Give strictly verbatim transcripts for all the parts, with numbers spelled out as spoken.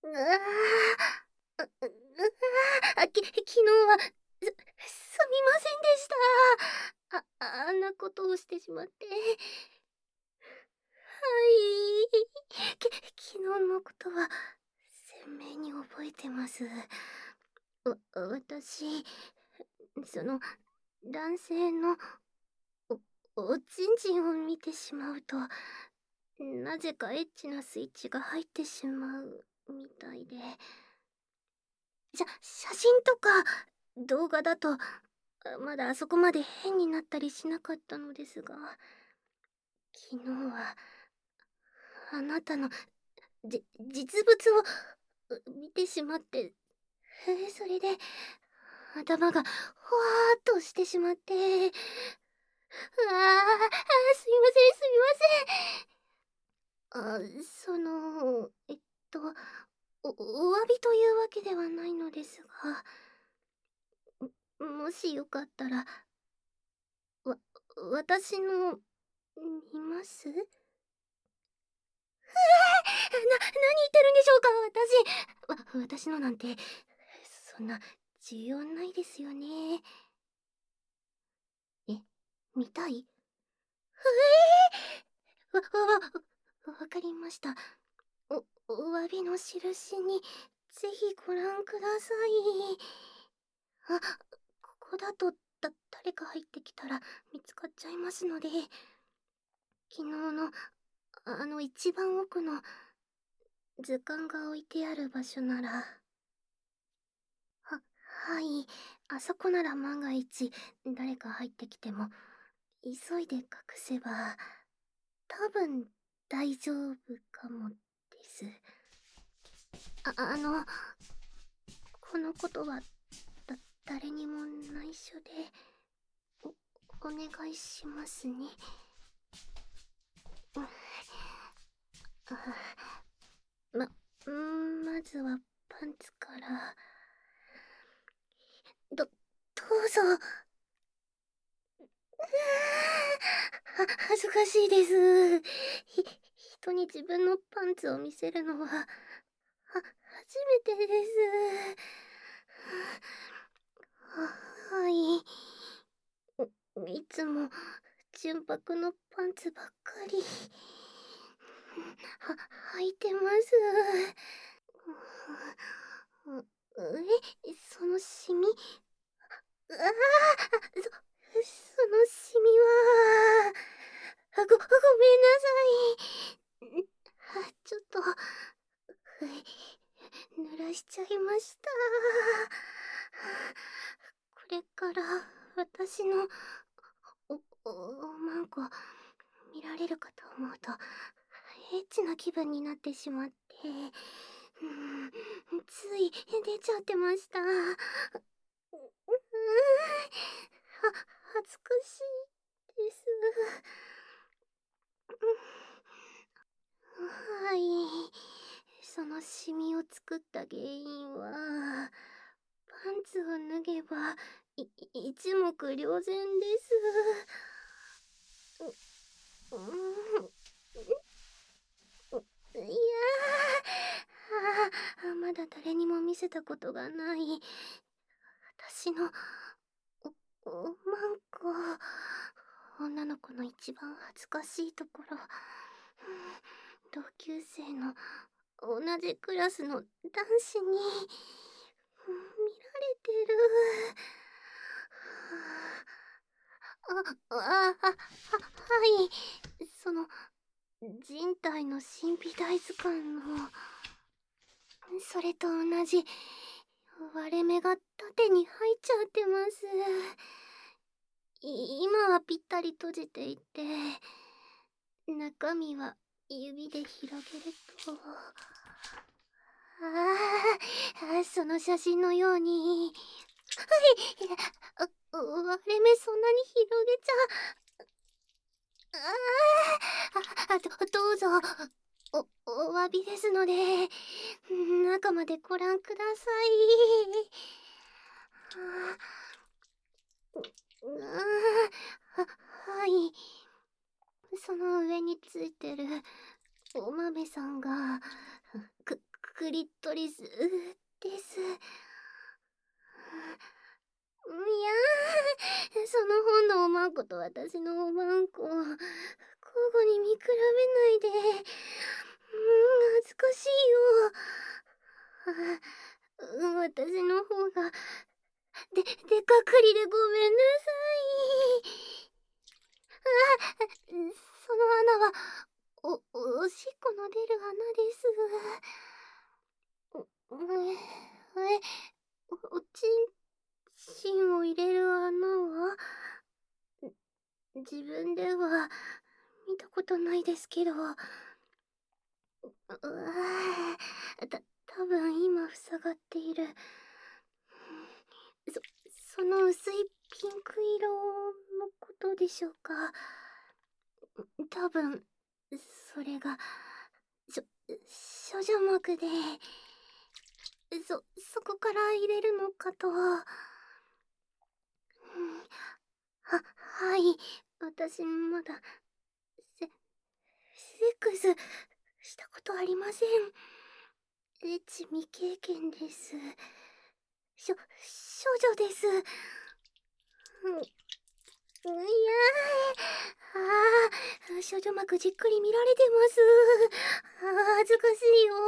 うわあ、う、う、うわあ、き昨日は、すすみませんでした。ああんなことをしてしまって。はい。き昨日のことは鮮明に覚えてます。わ私、その男性のおおちんちんを見てしまうと、なぜかエッチなスイッチが入ってしまうみたいで。しゃ写真とか動画だとまだあそこまで変になったりしなかったのですが、昨日はあなたのじ実物を見てしまって、それで頭がほわーっとしてしまって、ああ、すいませんすみません。あ、その、えっと、おお詫びというわけではないのですが、もしよかったら、わ私の見ます？うわな何言ってるんでしょうか、私。わ私のなんてそんな重要ないですよね。え、見たい？ええ！わわわわかりました。おお詫びの印にぜひご覧ください。あ、ここだとだ誰か入ってきたら見つかっちゃいますので、昨日のあの一番奥の図鑑が置いてある場所なら。ははいあそこなら万が一誰か入ってきても急いで隠せば多分大丈夫かもです。ああのこのことはだ誰にも内緒でおお願いしますね。あままずはパンツからどどうぞ。は恥ずかしいです。ひ人に自分のパンツを見せるのはは初めてです。ははいいつも純白のパンツばっかりは履いてます。えそのシミ、ああそそのシミはごごめんなさい。あちょっと濡らしちゃいました。これから私のおおまんこ見られるかと思うとエッチな気分になってしまって、うんつい出ちゃってました。うは恥ずかしいです。はいそのシミを作った原因はパンツを脱げばい一目瞭然です。う、うんいやあまだ誰にも見せたことがない私のおおまんこ、女の子の一番恥ずかしいところ、同級生の同じクラスの男子に見られてる。ああははいその人体の神秘大図鑑のそれと同じ割れ目が縦に入っちゃってます。今はぴったり閉じていて中身は指で広げるとああその写真のようにはい割れ目そんなに広げちゃああどどうぞおお詫びですので中までご覧ください。あははいその上についてるお豆さんがくクリトリスです。いやー、その本のおまんこと私のおまんこ、交互に見比べないで。うーん、恥ずかしいよ。あうん、私の方が、で、でかくりでごめんなさい。あ、その穴は、お、おしっこの出る穴です。う、え、お、おちんちんを入れる穴は、自分では見たことないですけど、うわぁ、た、多分今塞がっている。そ、その薄いピンク色のことでしょうか。多分、それが、しょ、処女膜で、そ、そこから入れるのかと。は、はい。私まだ、セ、セックスしたことありません。エッチ未経験です。しょ、処女です。うん、いやー、あー、処女膜じっくり見られてます。あー、恥ずかしいよ。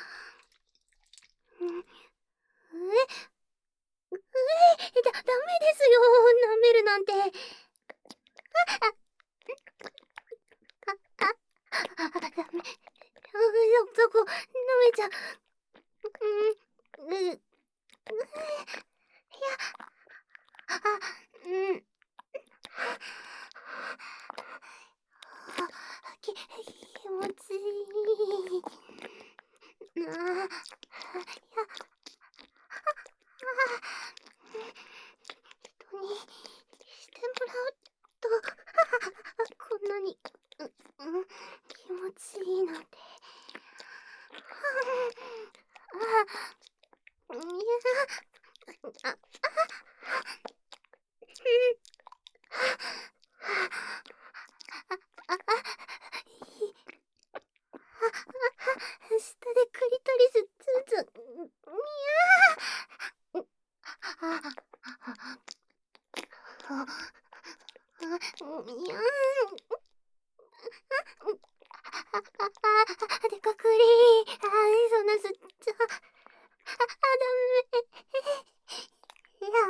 うん、え、え、だ、ダメですよ。舐めるなんて。あ、あ、あ、ダメ。あ、そこ、舐めちゃう。うん、う、う、いや、あ、うん。き、気持ちいい。ああ、いや、人にしてもらうと、こんなに、う、うん、気持ちいいなんて。ああ、いや、あ、あ、あ、下でクリトリスツンツン、いやー、あ、あ、いやー、でかくりー、あー、そんなすっちゃ、あ、ダメ、いや、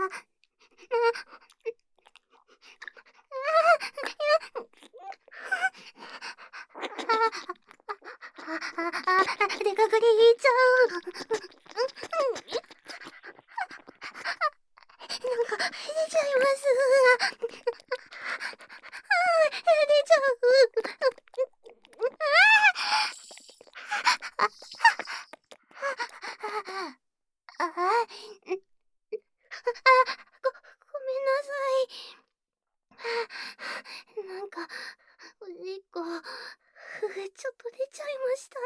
でかくりーちゃう。なんか、出ちゃいます。出ちゃう。あ、あ、あ、ご、ごめんなさい。なんか、おしっこ、ちょっと出ちゃいました。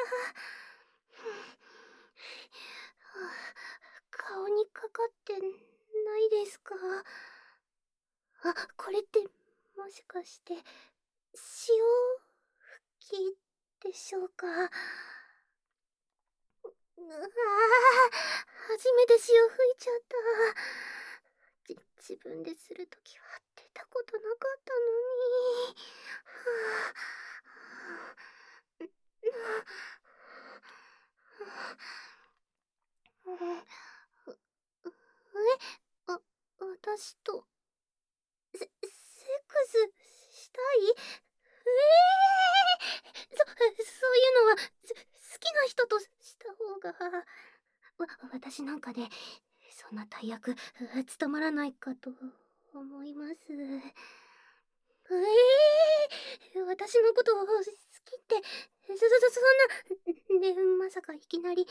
顔にかかってないですか？あ、これってもしかして潮吹きでしょうか？うわあ、初めて潮吹いちゃった。じ、自分でするときは出たことなかったのに。はあ、う、え、あ、私と、セ、セックスしたい？ええー、そ、そういうのは、す、好きな人とした方が、わ、私なんかで、そんな大役、務まらないかと思います。ええー、私のことを好きって、そ、そ、そ、そんな、で、まさかいきなり、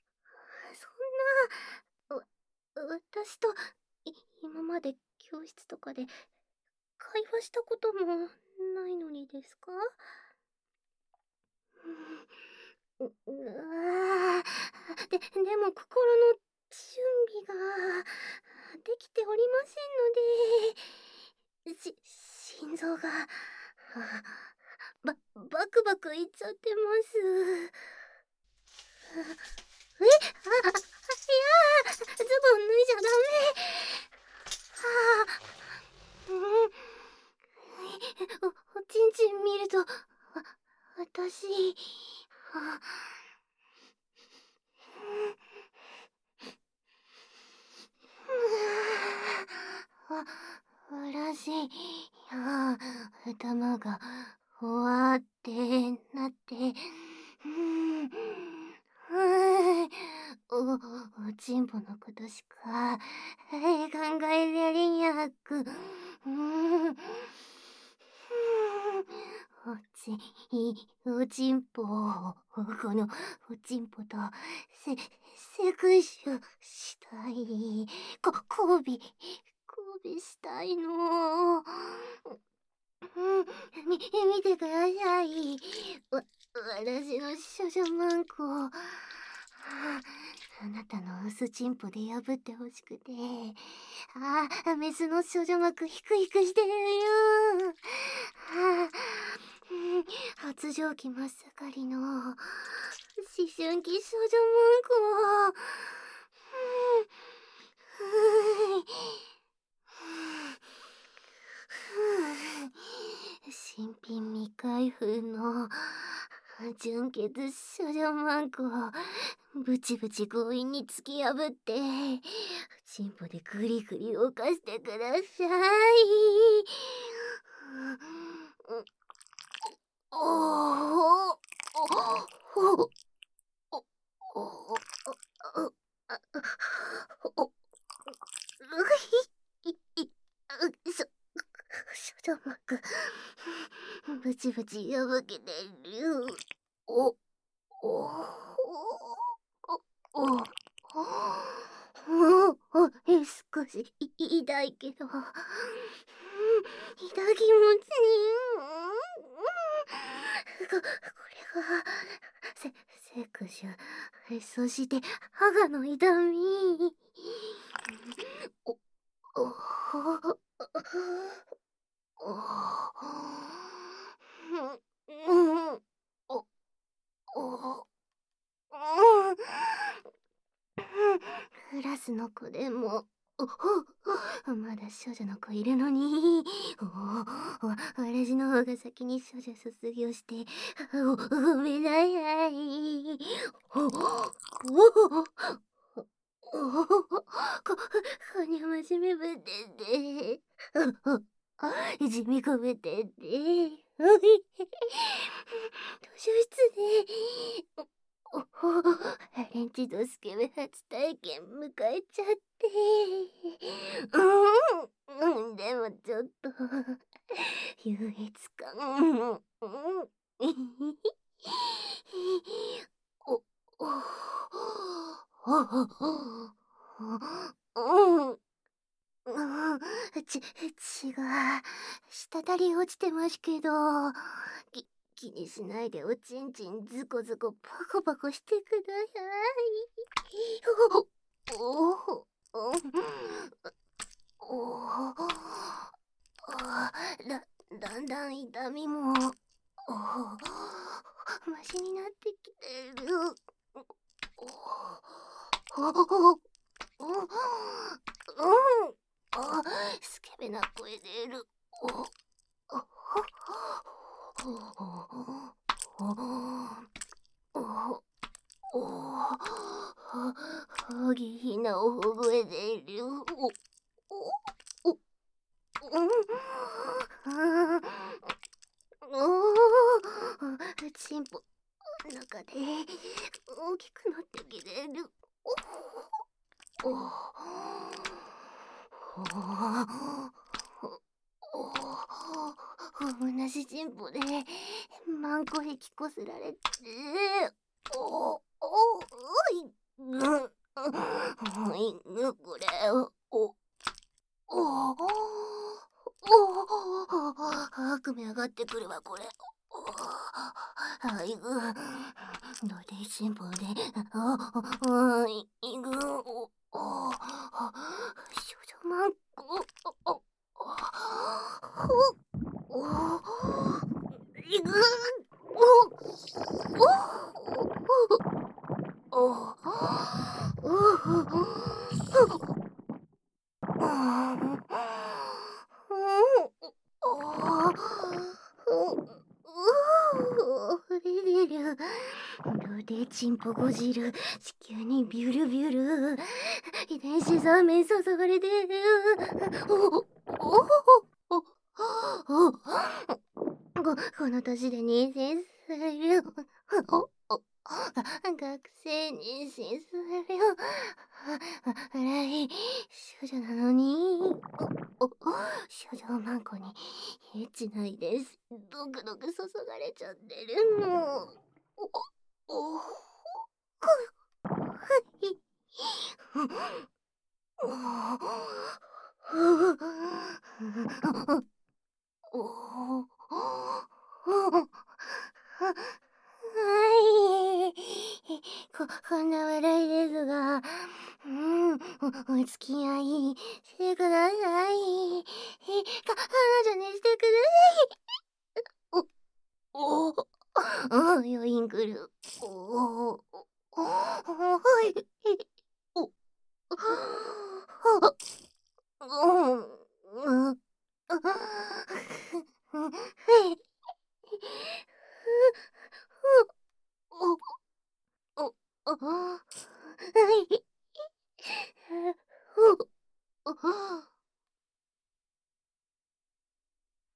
そんな、わ、私と、い、今まで教室とかで会話したこともないのにですか？う、うわー、で、でも心の準備ができておりませんので、し、心臓が、ば、バクバクいっちゃってます。 え、あ、あ、いや、ズボン脱いじゃダメ。はあ、うん。お、おちんちん見ると、わ、私、はあ、わ、私、いや、頭が、ほわってなって、うん、はい、お、おちんぽのことしか、はい、考えられにゃく、うん、うん、おち、おちんぽ、この、おちんぽと、せ、セクシュしたい、こ、交尾、交尾したいの。うん、み、見てください。わ、私の少女マンコ。はあ、あなたの薄チンポで破ってほしくて。ああ、メスの少女膜ヒクヒクしてるよ。はあ、うん、発情期真っ盛りの思春期少女マンコ。うん、はい。新品未開封の純血少女マンコをブチブチ強引に突き破ってチンポでグリグリ動かしてください。おおおおおおおおいいしょ少女膜ブチブチ破けてる。おおおおおおお少し痛いけど、痛気持ちいい。こ、これがセ、セクシュ、そして歯の痛み。お、お、お、うん、お、お、うん、クラスの子でも、お、お、まだ少女の子いるのに、お、お、私の方が先に少女卒業して、お、ごめんなさい。お、お、お、お、こ、こにゃ真面目ぶってて、お、地味こめてて、図書室で、お、お、ハレンチとスケベ初体験迎えちゃって。うん、うん、でもちょっと、優越感。うん、お、お、お、うん。うん、ち、血が、滴り落ちてますけど、き、気にしないでおちんちんズコズコパコパコしてください。お、お、お、お、だ、だんだん痛みも、お、マシになってきてる。お、お、お、お、うん。あ、スケベな声出る。お、お、お、お、お、お、下品な大声出る。お、お、お、うん、お、チンポ、中で大きくなってきてる。お、お、お、同じチンポでマンコ壁こすられて、お、お、いぐ、いぐ、これ、お、お、お、お、悪夢上がってくるわ、これ。あいぐ、どれチンポで、あ、いぐ、お、お、少女マンコ、お、お、お、いぐ、お、お、お、 チンポゴジル、地球にビュルビュル、遺伝子ザーメン注がれてる。おおおおおここの年で妊娠する。おお学生妊娠するよ。笑い、少女なのに。おお少女マンコにエッチな遺伝子、ドクドク注がれちゃってるの。おおおはい。おお。はい。ここんな笑いですが、うん、おお付き合いしてください。か彼女にしてください。おお。ああ、余韻来る。おお。はい。お。はあ。うん。うん。はい。ふふおおお、ああ。